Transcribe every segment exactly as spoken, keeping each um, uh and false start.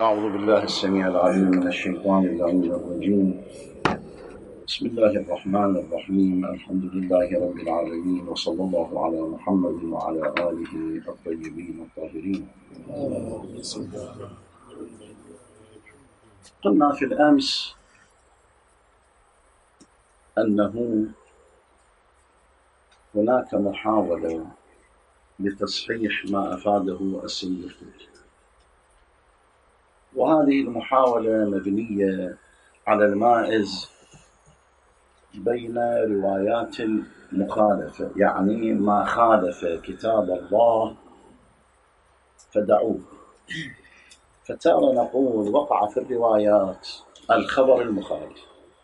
أعوذ بالله السميع العليم من الشيطان اللعين الرجيم. بسم الله الرحمن الرحيم. الحمد لله رب العالمين، وصلى الله على محمد وعلى آله الطيبين الطاهرين. قلنا في الأمس أنه هناك محاولة لتصحيح ما أفاده السيد الخوئي، وهذه المحاولة مبنية على المائز بين روايات المخالفة، يعني ما خالف كتاب الله فدعوه. فتارة نقول وقع في الروايات الخبر المخالف،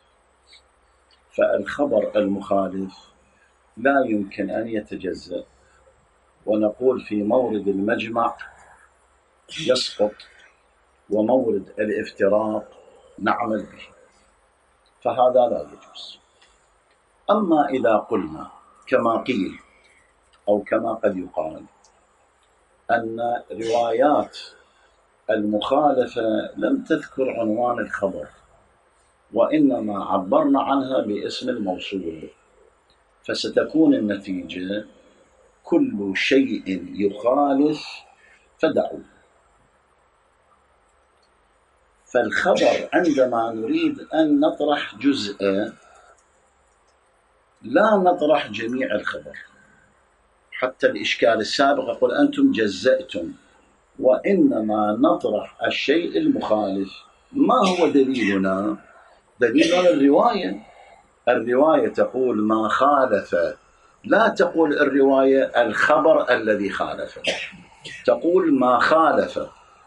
فالخبر المخالف لا يمكن أن يتجزأ، ونقول في مورد المجمع يسقط ومورد الافتراق نعمل به، فهذا لا يجوز. أما إذا قلنا كما قيل أو كما قد يقال أن روايات المخالفة لم تذكر عنوان الخبر وإنما عبرنا عنها باسم الموصول، فستكون النتيجة كل شيء يخالف فدعوه. فالخبر عندما نريد أن نطرح جزء لا نطرح جميع الخبر، حتى الإشكال السابق يقول أنتم جزأتم، وإنما نطرح الشيء المخالف. ما هو دليلنا؟ دليلنا الرواية. الرواية تقول ما خالف، لا تقول الرواية الخبر الذي خالف، تقول ما خالف.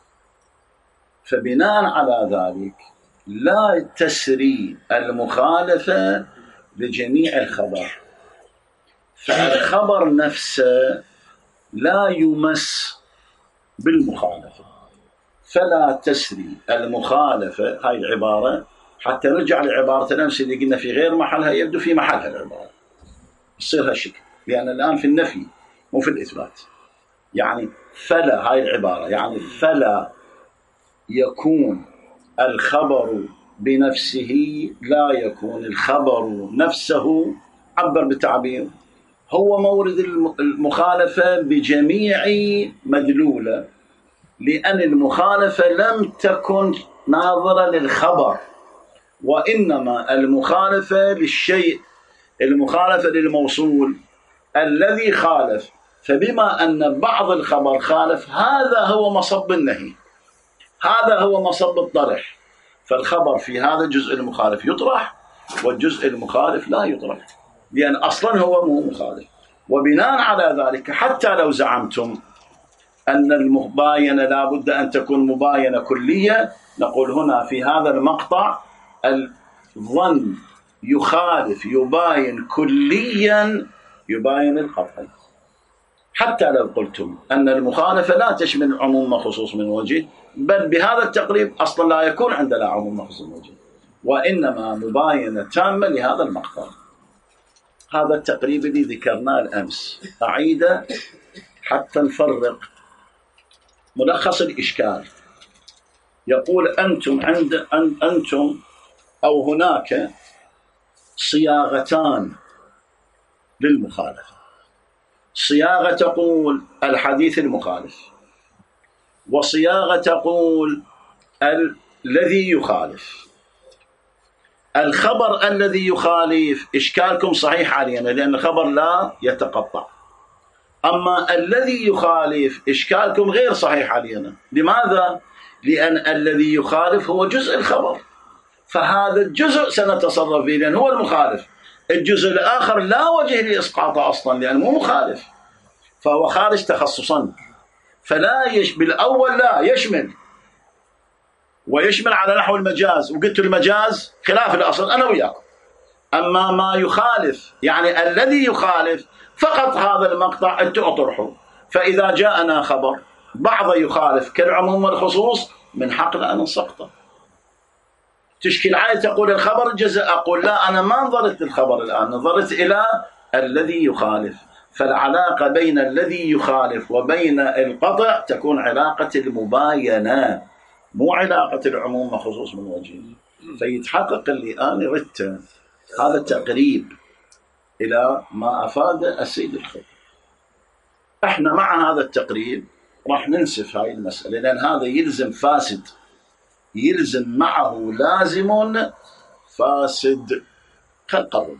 فبناء على ذلك لا تسري المخالفة لجميع الخبر، فالخبر نفسه لا يمس بالمخالفة، فلا تسري المخالفة. هاي العبارة حتى نرجع لعبارة الأمس اللي قلنا في غير محلها يبدو في محلها العبارة، يصير هالشكل، لأن الآن في النفي مو في الإثبات. يعني فلا، هاي العبارة يعني فلا يكون الخبر بنفسه، لا يكون الخبر نفسه، عبر بالتعبير هو مورد المخالفة بجميع مدلولة، لأن المخالفة لم تكن ناظرة للخبر، وإنما المخالفة للشيء، المخالفة للموصول الذي خالف. فبما أن بعض الخبر خالف، هذا هو مصب النهي، هذا هو مصب الطرح. فالخبر في هذا الجزء المخالف يطرح، والجزء المخالف لا يطرح، لأن أصلا هو مو مخالف. وبناء على ذلك حتى لو زعمتم أن المباينة لا بد أن تكون مباينة كلية، نقول هنا في هذا المقطع الظن يخالف يباين كليا يباين القطعي. حتى لو قلتم أن المخالفة لا تشمل عموم وخصوص من وجه، بل بهذا التقريب أصلا لا يكون عندنا عموم وخصوص من وجه، وإنما مباينة تامة لهذا المقطع. هذا التقريب الذي ذكرناه الأمس أعيده حتى نفرق ملخص الإشكال. يقول أنتم عند أن أنتم أو هناك صياغتان للمخالفة. صياغة تقول الحديث المخالف، وصياغة تقول الذي يخالف. الخبر الذي يخالف إشكالكم صحيح علينا، لأن الخبر لا يتقطع. أما الذي يخالف إشكالكم غير صحيح علينا. لماذا؟ لأن الذي يخالف هو جزء الخبر، فهذا الجزء سنتصرف به لأن هو المخالف. الجزء الآخر لا وجه لإسقاطه أصلا لأنه مو مخالف، فهو خارج تخصصا. فلا يش... بالأول لا يشمل، ويشمل على نحو المجاز، وقلت المجاز خلاف الأصل أنا وياكم. أما ما يخالف يعني الذي يخالف فقط هذا المقطع أنت أطرحه. فإذا جاءنا خبر بعض يخالف كالعموم والخصوص من حقنا أن نسقطه. تشكل عاية تقول الخبر الجزء، أقول لا، أنا ما نظرت للخبر الآن، نظرت إلى الذي يخالف. فالعلاقة بين الذي يخالف وبين القطع تكون علاقة المباينة، مو علاقة العموم وخصوص من وجه. فيتحقق اللي أنا ردته هذا التقريب إلى ما أفاد السيد الخضر. احنا مع هذا التقريب راح ننسف هاي المسألة، لأن هذا يلزم فاسد، يلزم معه لازم فاسد. خل نقرب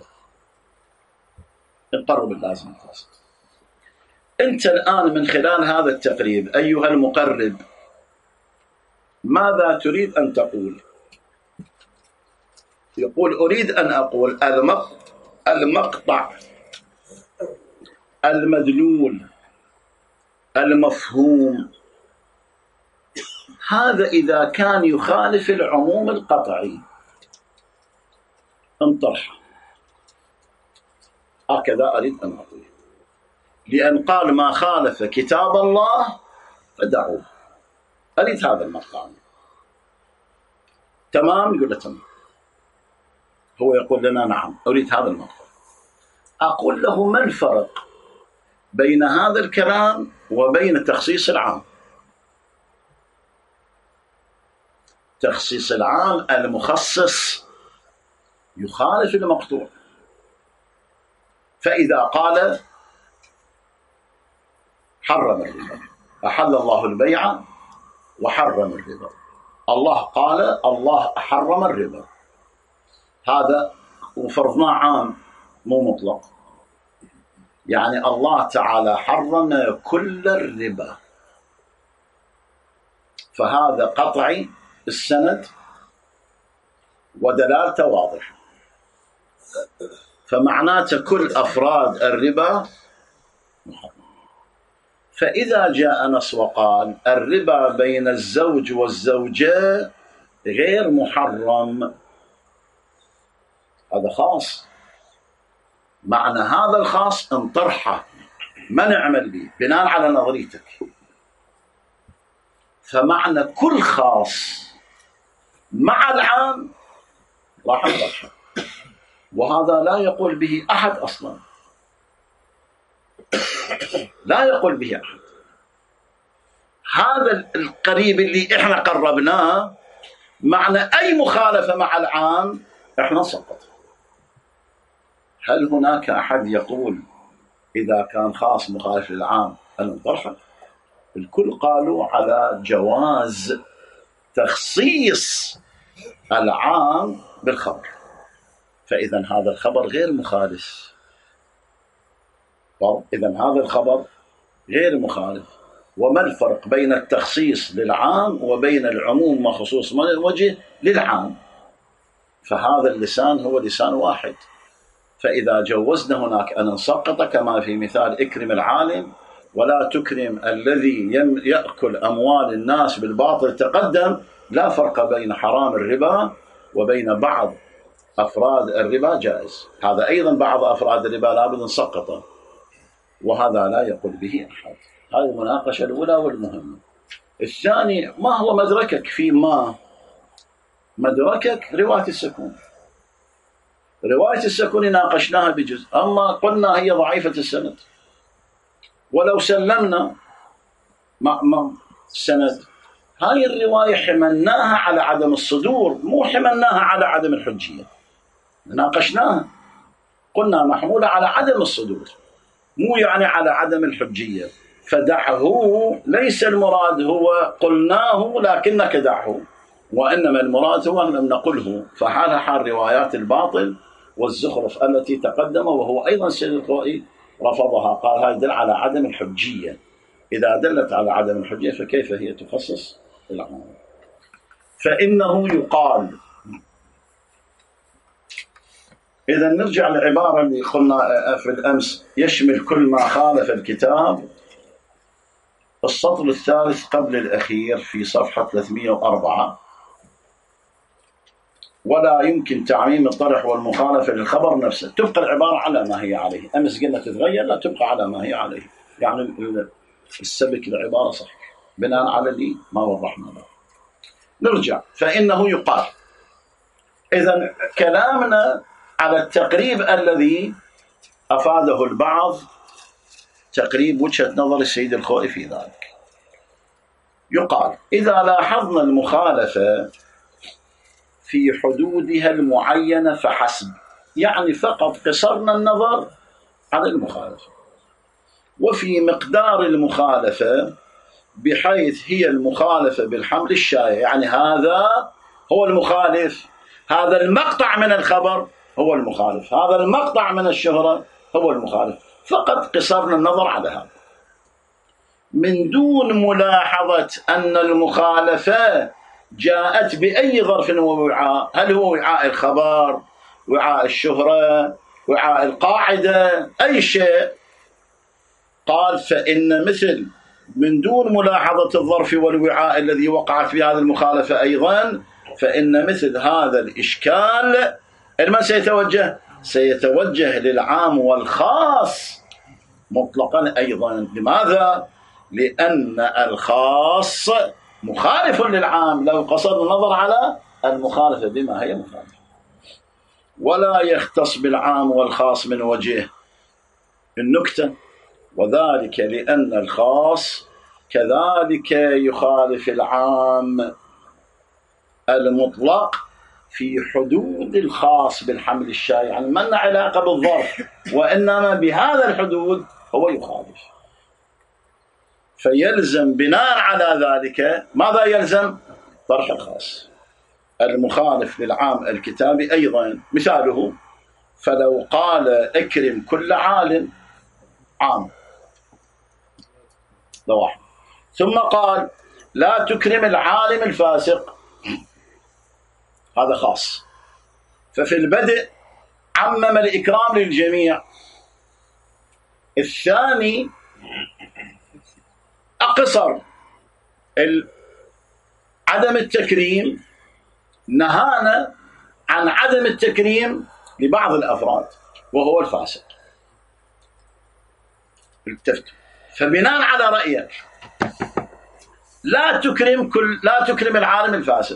نقرب اللازم الفاسد. أنت الآن من خلال هذا التقريب أيها المقرب ماذا تريد أن تقول؟ يقول أريد أن أقول المقطع المدلول المفهوم هذا إذا كان يخالف العموم القطعي انطرح. هكذا أريد أن أقول، لأن قال ما خالف كتاب الله فدعوه. أريد هذا المقطع. تمام؟ يقول له تمام. هو يقول لنا نعم أريد هذا المقطع. أقول له ما الفرق بين هذا الكلام وبين تخصيص العام؟ تخصيص العام المخصص يخالف المقطوع. فإذا قال حرم الربا، أحل الله البيع وحرم الربا، الله قال الله حرم الربا، هذا وفرضناه عام مو مطلق، يعني الله تعالى حرم كل الربا، فهذا قطعي السند ودلالته واضحة، فمعناته كل أفراد الربا محرم. فإذا جاء نص وقال الربا بين الزوج والزوجة غير محرم، هذا خاص، معنى هذا الخاص انطرحه ما نعمل به بناء على نظريتك. فمعنى كل خاص مع العام راح نطرحه، وهذا لا يقول به أحد أصلا، لا يقول به أحد. هذا القريب اللي إحنا قربناه معنى أي مخالفة مع العام إحنا سقط. هل هناك أحد يقول إذا كان خاص مخالف للعام أن نطرحه؟ الكل قالوا على جواز تخصيص العام بالخبر، فإذا هذا الخبر غير مخالف. إذا هذا الخبر غير مخالف. وما الفرق بين التخصيص للعام وبين العموم وخصوص وجه للعام؟ فهذا اللسان هو لسان واحد. فإذا جوزنا هناك أن نسقط كما في مثال اكرم العالم ولا تكرم الذي يأكل أموال الناس بالباطل تقدم، لا فرق بين حرام الربا وبين بعض أفراد الربا جائز. هذا أيضا بعض أفراد الربا لابد نسقطه، وهذا لا يقول به أحد. هذه المناقشة الأولى والمهمة. الثاني ما هو مدركك فيما مدركك رواية السكون. رواية السكون ناقشناها بجزء، أما قلنا هي ضعيفة السند، ولو سلمنا مع السند هاي الرواية حملناها على عدم الصدور، مو حملناها على عدم الحجية. ناقشناها قلنا محمولة على عدم الصدور، مو يعني على عدم الحجية. فدعه ليس المراد هو قلناه لكنك دعه، وإنما المراد هو لم نقله. فحال حال روايات الباطل والزخرف التي تقدم، وهو أيضا سيد الخوئي رفضها، قال هذا يدل على عدم الحجية. إذا دلت على عدم الحجية فكيف هي تخصص العام؟ فإنه يقال. إذا نرجع للعبارة اللي قلنا في الأمس، يشمل كل ما خالف الكتاب، السطر الثالث قبل الأخير في صفحة ثلاثمئة وأربعة. ولا يمكن تعميم الطرح والمخالفة للخبر نفسه، تبقى العبارة على ما هي عليه. أمس قلنا تتغير، لا تبقى على ما هي عليه، يعني السبك العبارة صحيح بناء على اللي ما وضحنا له. نرجع. فإنه يقال. إذن كلامنا على التقريب الذي أفاده البعض، تقريب وجهة نظر السيد الخوئي في ذلك. يقال إذا لاحظنا المخالفة في حدودها المعينة فحسب، يعني فقط قصرنا النظر على المخالفة، وفي مقدار المخالفة بحيث هي المخالفة بالحمل الشائع، يعني هذا هو المخالف، هذا المقطع من الخبر هو المخالف، هذا المقطع من الشهرة هو المخالف، فقط قصرنا النظر على هذا من دون ملاحظة أن المخالفة جاءت بأي ظرف ووعاء، هل هو وعاء الخبر، وعاء الشهرة، وعاء القاعدة، أي شيء. قال فإن مثل من دون ملاحظة الظرف والوعاء الذي وقعت في هذه المخالفة أيضا، فإن مثل هذا الإشكال لمن سيتوجه؟ سيتوجه للعام والخاص مطلقا أيضا. لماذا؟ لأن الخاص مخالف للعام لو قصد النظر على المخالفة بما هي مخالفة، ولا يختص بالعام والخاص من وجه النكتة، وذلك لأن الخاص كذلك يخالف العام المطلق في حدود الخاص بالحمل الشائع، يعني ما له علاقة بالظرف، وإنما بهذا الحدود هو يخالف. فيلزم بناء على ذلك ماذا يلزم؟ طرح الخاص المخالف للعام الكتابي أيضا. مثاله فلو قال اكرم كل عالم عام، ده واحد، ثم قال لا تكرم العالم الفاسق، هذا خاص، ففي البدء عمم الإكرام للجميع. الثاني أقصر عدم التكريم، نهانا عن عدم التكريم لبعض الأفراد وهو الفاسق. التفتوا. فبناء على رأيك لا تكرم كل لا تكرم العالم الفاسق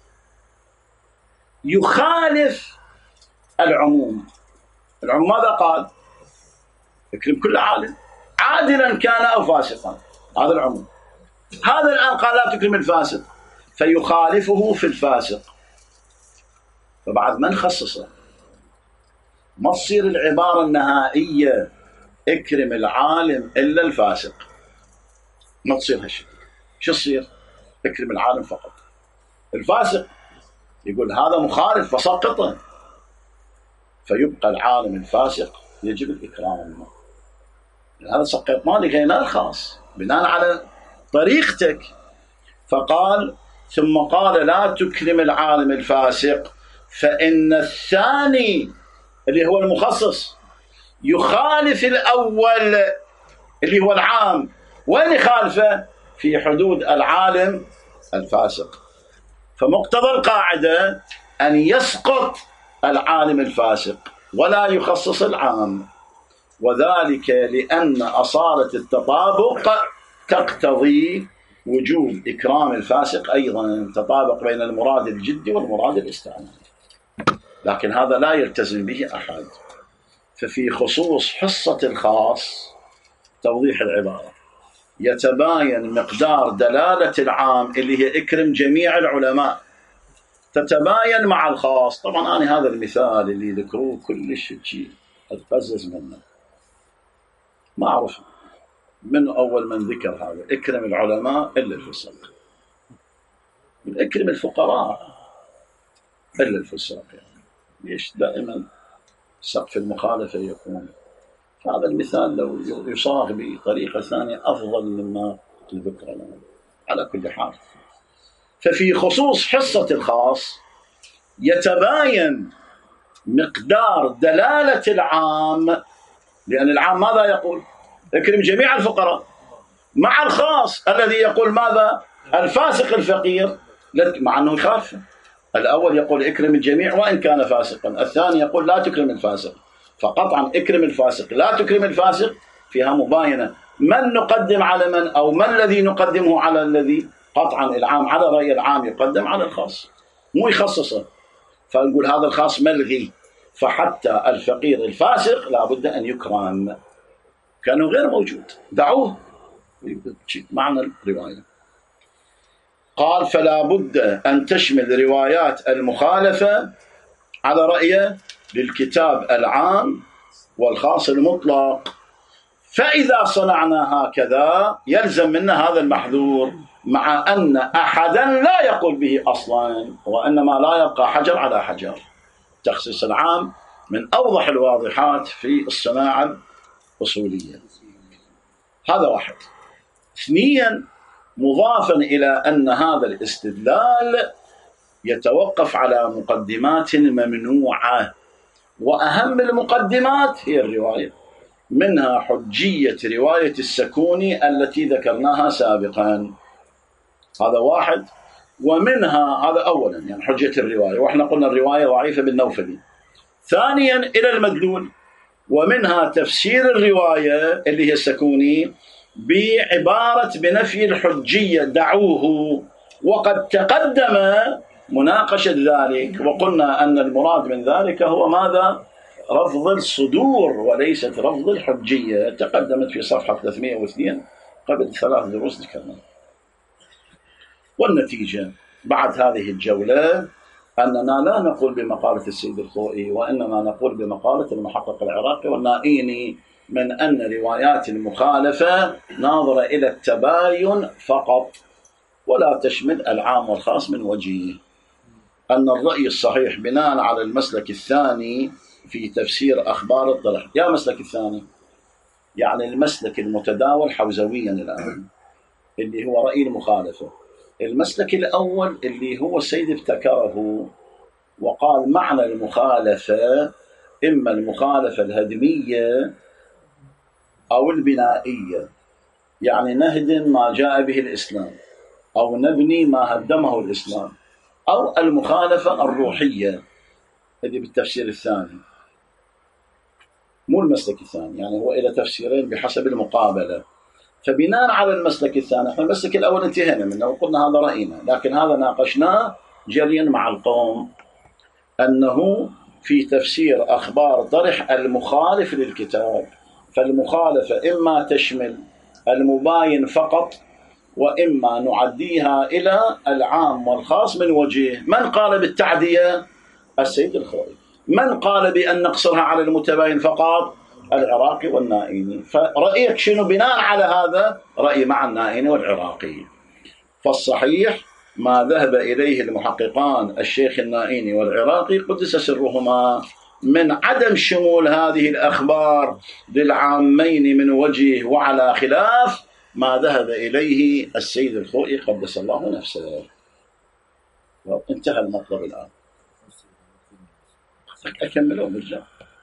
يخالف العموم. العموم ماذا قال؟ اكرم كل عالم عادلا كان أو فاسقا، هذا العموم. هذا الآن قال لا تكرم الفاسق فيخالفه في الفاسق، فبعد من خصصه ما تصير العبارة النهائية اكرم العالم إلا الفاسق، ما تصير هالشيء. شو تصير؟ اكرم العالم فقط، الفاسق يقول هذا مخالف فسقطه، فيبقى العالم الفاسق يجب الإكرام منه. هذا سقطنا لغينا الخاص بناء على طريقتك. فقال ثم قال لا تكرم العالم الفاسق، فإن الثاني اللي هو المخصص يخالف الأول اللي هو العام. وين يخالفه؟ في حدود العالم الفاسق. فمقتضى القاعدة أن يسقط العالم الفاسق ولا يخصص العام، وذلك لأن أصالة التطابق تقتضي وجوب إكرام الفاسق أيضا، تطابق بين المراد الجدي والمراد الاستعانة، لكن هذا لا يلتزم به أحد. ففي خصوص حصة الخاص توضيح العبارة يتباين مقدار دلالة العام اللي هي اكرم جميع العلماء، تتباين مع الخاص. طبعا أنا هذا المثال اللي ذكروه كل شيء أتقزز منه، ما أعرف من أول من ذكر هذا اكرم العلماء إلا الفساق، اكرم الفقراء إلا الفساق، يعني ليش دائما سقف المخالفة يكون؟ هذا المثال لو يصاغ بطريقة ثانية أفضل مما ذكر لنا. على كل حال، ففي خصوص حصة الخاص يتباين مقدار دلالة العام، لأن العام ماذا يقول؟ اكرم جميع الفقراء، مع الخاص الذي يقول ماذا؟ الفاسق الفقير، مع أنه يخالف. الأول يقول اكرم الجميع وإن كان فاسقا، الثاني يقول لا تكرم الفاسق. فقطعا اكرم الفاسق لا تكرم الفاسق فيها مباينة، من نقدم على من، أو ما الذي نقدمه على الذي؟ قطعا العام على رأي العام يقدم على الخاص، مو يخصصه. فنقول هذا الخاص ملغي، فحتى الفقير الفاسق لا بد أن يكرم كانه غير موجود، دعوه معنى الرواية. قال فلا بد أن تشمل روايات المخالفة على رأيه للكتاب العام والخاص المطلق. فإذا صنعنا هكذا يلزم منا هذا المحذور، مع أن أحدا لا يقول به أصلا، وإنما لا يبقى حجر على حجر. تخصيص العام من أوضح الواضحات في الصناعة الأصولية. هذا واحد. اثنيا، مضافا إلى أن هذا الاستدلال يتوقف على مقدمات ممنوعة، وأهم المقدمات هي الرواية، منها حجية رواية السكوني التي ذكرناها سابقا. هذا واحد. ومنها هذا أولا يعني حجية الرواية، وإحنا قلنا الرواية ضعيفة بالنوفلي. ثانيا إلى المدلول، ومنها تفسير الرواية اللي هي السكوني بعبارة بنفي الحجية دعوه، وقد تقدم مناقشة ذلك، وقلنا أن المراد من ذلك هو ماذا؟ رفض الصدور وليست رفض الحجية. تقدمت في صفحة ثلاثمئة واثنين قبل ثلاث دروس ذكرنا. والنتيجة بعد هذه الجولة أننا لا نقول بمقالة السيد الخوئي، وإنما نقول بمقالة المحقق العراقي والنائيني من أن روايات المخالفة ناظرة إلى التباين فقط ولا تشمل العام والخاص من وجهه. أن الرأي الصحيح بناء على المسلك الثاني في تفسير أخبار الطرح. يا مسلك الثاني يعني المسلك المتداول حوزويا الآن اللي هو رأي المخالفة. المسلك الأول اللي هو السيد ابتكره وقال معنى المخالفة إما المخالفة الهدمية أو البنائية، يعني نهدم ما جاء به الإسلام أو نبني ما هدمه الإسلام، أو المخالفة الروحية اللي بالتفسير الثاني. مو المسلك الثاني، يعني هو إلى تفسيرين بحسب المقابلة. فبناء على المسلك الثاني، احنا المسلك الأول انتهينا منه وقلنا هذا رأينا، لكن هذا ناقشناه جريا مع القوم أنه في تفسير أخبار طرح المخالف للكتاب، فالمخالفة إما تشمل المباين فقط، وإما نعديها إلى العام والخاص من وجهه. من قال بالتعدية؟ السيد الخوئي. من قال بأن نقصرها على المتباين فقط؟ العراقي والنائيني. فرأيك شنو بناء على هذا؟ رأي مع النائيني والعراقي. فالصحيح ما ذهب إليه المحققان الشيخ النائيني والعراقي قدس سرهما من عدم شمول هذه الأخبار للعامين من وجه وعلى خلاف ما ذهب إليه السيد الخوئي قدس الله نفسه. انتهى المطلب الآن. أكمله بالجمع.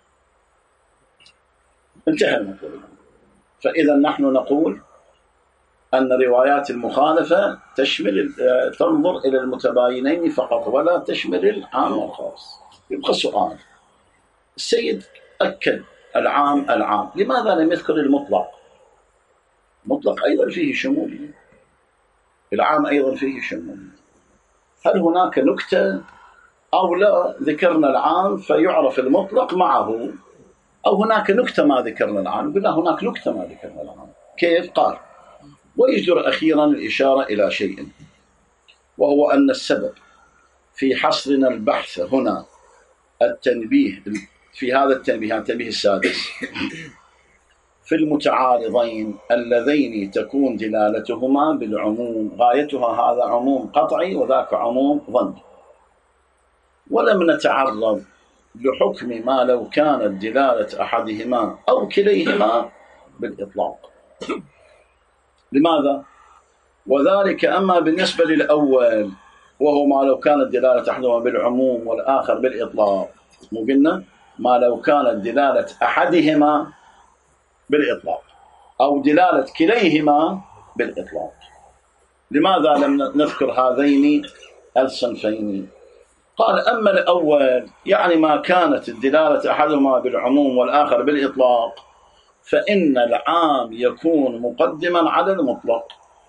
انتهى المطلب الآن. فإذا نحن نقول أن روايات المخالفة تشمل تنظر إلى المتباينين فقط ولا تشمل العام والخاص. يبقى سؤال، السيد أكد العام العام، لماذا لم يذكر المطلق؟ مطلق أيضا فيه شمول، العام أيضا فيه شمول. هل هناك نكتة أو لا ذكرنا العام فيعرف المطلق معه، أو هناك نكتة ما ذكرنا العام؟ قلنا هناك نكتة ما ذكرنا العام. كيف؟ قال ويجدر أخيرا الإشارة إلى شيء، وهو أن السبب في حصرنا البحث هنا التنبيه في هذا التنبيه التنبيه السادس في المتعارضين اللذين تكون دلالتهما بالعموم، غايتها هذا عموم قطعي وذاك عموم ظني، ولم نتعرض لحكم ما لو كانت دلالة أحدهما أو كليهما بالإطلاق. لماذا؟ وذلك أما بالنسبة للأول وهو ما لو كانت دلالة أحدهما بالعموم والآخر بالإطلاق، مو قلنا ما لو كانت دلالة أحدهما بالإطلاق أو دلالة كليهما بالإطلاق. لماذا لم نذكر هذين الصنفين؟ قال أما الأول يعني ما كانت الدلالة أحدهما بالعموم والآخر بالإطلاق فإن العام يكون مقدما على المطلق،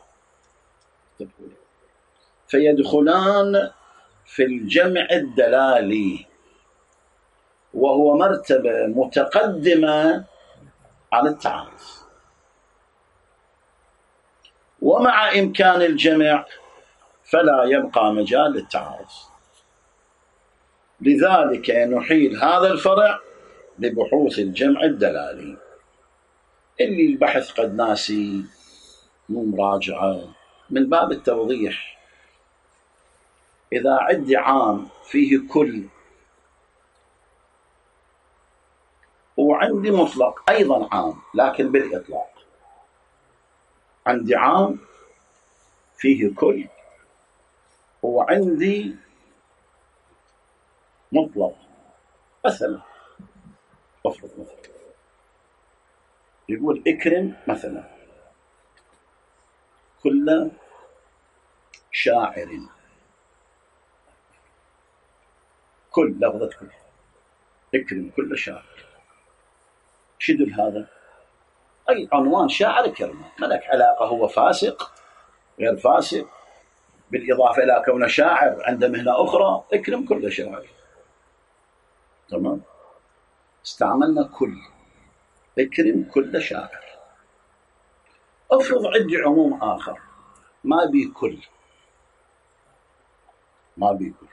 فيدخلان في الجمع الدلالي، وهو مرتبة متقدمة على التعارف. ومع إمكان الجمع فلا يبقى مجال للتعارض. لذلك نحيل هذا الفرع ببحوث الجمع الدلالي. اللي البحث قد ناسي مو مراجعة، من باب التوضيح، إذا عندي عام فيه كل وعندي مطلق أيضا عام لكن بالإطلاق، عندي عام فيه كل وعندي مطلق، مثلا أفرض مثلا يقول اكرم مثلا كل شاعر، كل لفظة كل، اكرم كل شاعر، شدل هذا أي عنوان شاعر كرمه، ما لك علاقة هو فاسق غير فاسق، بالإضافة إلى كونه شاعر عنده مهنة أخرى، اكرم كل شاعر. تمام، استعملنا كل، اكرم كل شاعر. افرض عندي عموم آخر ما بي كل، ما بي كل،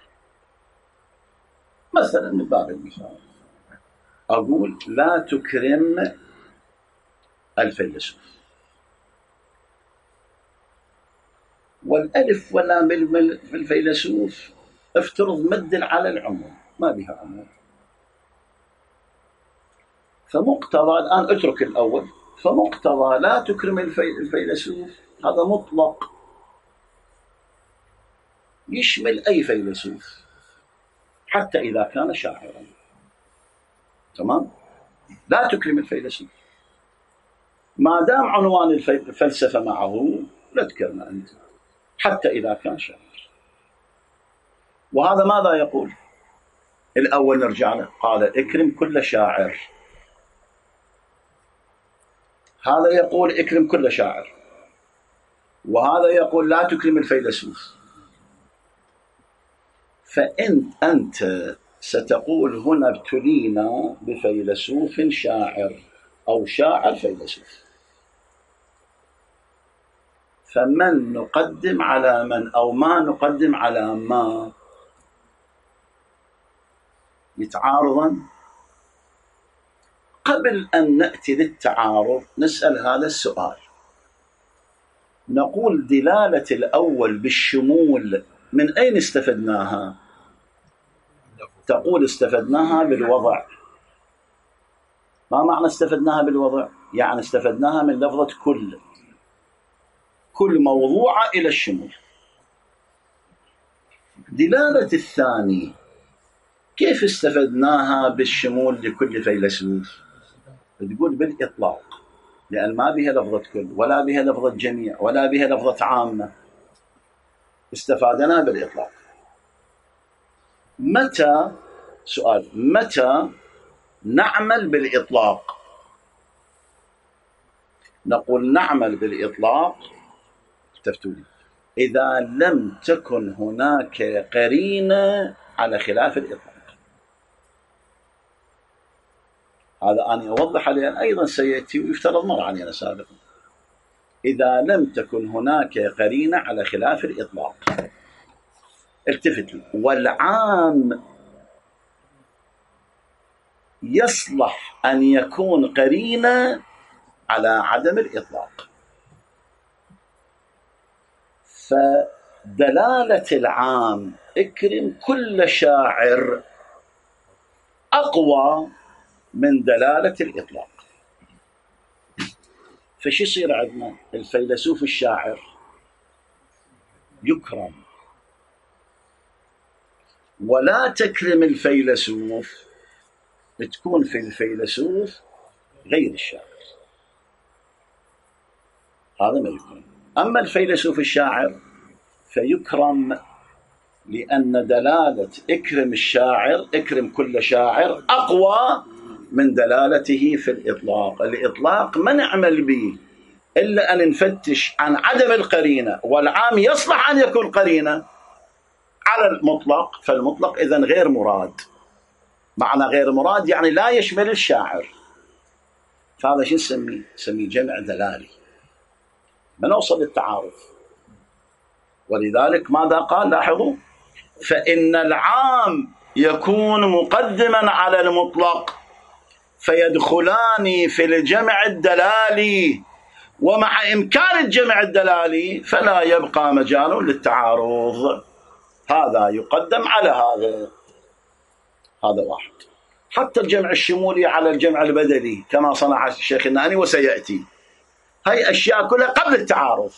مثلا من باب المثال أقول لا تكرم الفيلسوف، والألف واللام في الفيلسوف افترض مد على العموم، ما بها عموم، فمقتضى الآن اترك الأول، فمقتضى لا تكرم الفيلسوف هذا مطلق يشمل أي فيلسوف حتى إذا كان شاعرا. تمام، لا تكرم الفيلسوف ما دام عنوان الفلسفة معه لا تكرمه أنت حتى إذا كان شاعر. وهذا ماذا يقول؟ الأول نرجع له، قال اكرم كل شاعر، هذا يقول اكرم كل شاعر، وهذا يقول لا تكرم الفيلسوف. فإن أنت ستقول هنا ابتلينا بفيلسوف شاعر أو شاعر فيلسوف، فمن نقدم على من أو ما نقدم على ما؟ يتعارضا. قبل أن نأتي للتعارض نسأل هذا السؤال، نقول دلالة الأول بالشمول من أين استفدناها؟ تقول استفدناها بالوضع. ما معنى استفدناها بالوضع؟ يعني استفدناها من لفظة كل، كل موضوعة إلى الشمول. دلالة الثاني كيف استفدناها بالشمول لكل فيلسوف؟ تقول بالإطلاق، لأن ما بها لفظة كل ولا بها لفظة جميع ولا بها لفظة عامة، استفادنا بالإطلاق. متى، سؤال، متى نعمل بالإطلاق؟ نقول نعمل بالإطلاق تفتولي إذا لم تكن هناك قرينة على خلاف الإطلاق. هذا أنا أوضح عليه أيضا سيأتي ويفترض مر علينا سابقا. إذا لم تكن هناك قرينة على خلاف الإطلاق. التفت لي، والعام يصلح أن يكون قرينة على عدم الإطلاق. فدلالة العام اكرم كل شاعر أقوى من دلالة الإطلاق. فشي يصير عندنا؟ الفيلسوف الشاعر يكرم، ولا تكرم الفيلسوف تكون في الفيلسوف غير الشاعر، هذا ما يكون. أما الفيلسوف الشاعر فيكرم لأن دلالة اكرم الشاعر، اكرم كل شاعر، أقوى من دلالته في الإطلاق. الإطلاق ما نعمل به إلا أن نفتش عن عدم القرينة، والعام يصلح أن يكون قرينة على المطلق، فالمطلق إذن غير مراد. معنى غير مراد يعني لا يشمل الشاعر، فهذا شو نسميه؟ نسميه جمع دلالي. ما نوصل للتعارض. ولذلك ماذا قال؟ لاحظوا: فإن العام يكون مقدما على المطلق فيدخلان في الجمع الدلالي، ومع إمكان الجمع الدلالي فلا يبقى مجال للتعارض. هذا يقدم على هذا. هذا واحد. حتى الجمع الشمولي على الجمع البدلي كما صنع الشيخ الناني وسيأتي، هاي أشياء كلها قبل التعارض.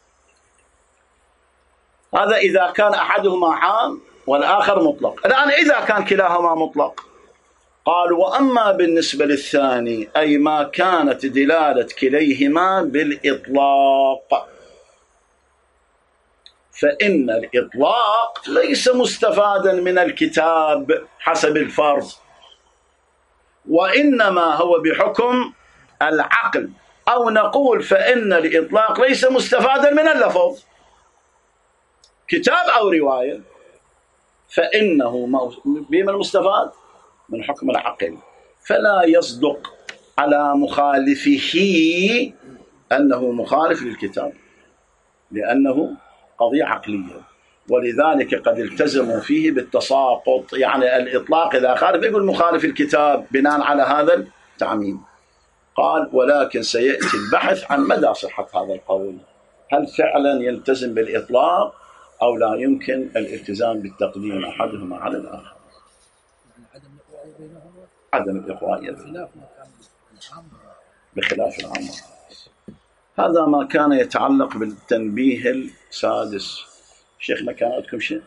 هذا إذا كان أحدهما عام والآخر مطلق. الآن إذا كان كلاهما مطلق، قال: وأما بالنسبة للثاني، أي ما كانت دلالة كليهما بالإطلاق، فإن الإطلاق ليس مستفادا من الكتاب حسب الفرض، وإنما هو بحكم العقل، أو نقول فإن الإطلاق ليس مستفادا من اللفظ، كتاب أو رواية، فإنه بما المستفاد من حكم العقل، فلا يصدق على مخالفه أنه مخالف للكتاب، لأنه قضية عقلية. ولذلك قد التزموا فيه بالتساقط، يعني الإطلاق إذا خالف يقول مخالف الكتاب بناء على هذا التعميم. قال: ولكن سيأتي البحث عن مدى صحة هذا القول، هل فعلا يلتزم بالإطلاق أو لا يمكن الالتزام بالتقديم أحدهما على الآخر. عدم الإقوائية بخلاف العام. هذا ما كان يتعلق بالتنبيه السادس. شيخنا كان عندكم شيء؟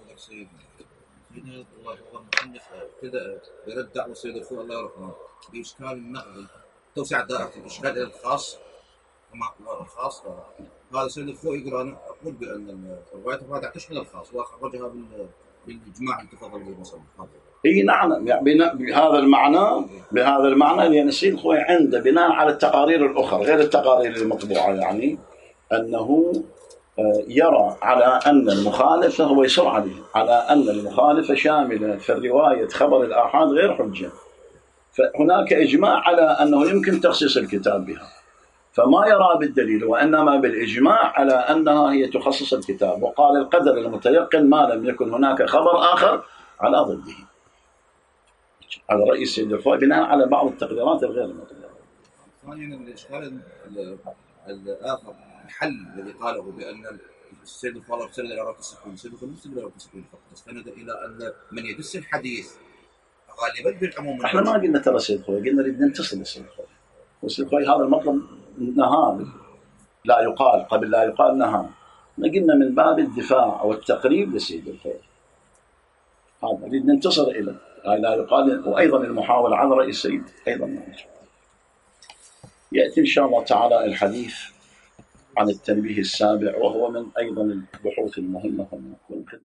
كذا يرد دعوة السيد الخوي الله يرحمه بإشكال النقل توسع دائرة الإشكال إلى الخاص مع الخاص. هذا السيد الخوي يقول: أنا أقول بأن الرواية الرابعة تشمل الخاص وأخرجها بالإجماع التفاضل بالمصنف. اي نعم، يعني بهذا المعنى بهذا المعنى لأن السيد الخوي عنده بناء على التقارير الأخرى غير التقارير المطبوعة، يعني أنه يرى على أن المخالفة هو يصر عليه على أن المخالفة شاملة في الرواية خبر الآحاد غير حجة، فهناك إجماع على أنه يمكن تخصيص الكتاب بها، فما يرى بالدليل وإنما بالإجماع على أنها هي تخصص الكتاب. وقال: القدر المتيقن ما لم يكن هناك خبر آخر على ضده، على رأي السيد الخوي بناء على بعض التقديرات الغير مطلوبة. ثانيا الإشكال الآخر الحل الذي قاله بأن السيد الخوي سند إلى رواية السكون، السيد الخوي سند إلى رواية السكون فقط، استند إلى أن من يدس الحديث غالبا بالعموم. احنا ما قلنا ترى السيد الخوي، قلنا نريد نتصل السيد الخوي، والسيد الخوي هذا المطلب نهى لا يقال قبل لا يقال نهى، ما قلنا من باب الدفاع والتقريب للسيد الخوي، هذا نريد ننتصر إليه لا يقال. وأيضا المحاولة على رأي السيد أيضا نعم. يأتي إن شاء الله تعالى الحديث عن التنبيه السابع، وهو من أيضا البحوث المهمة.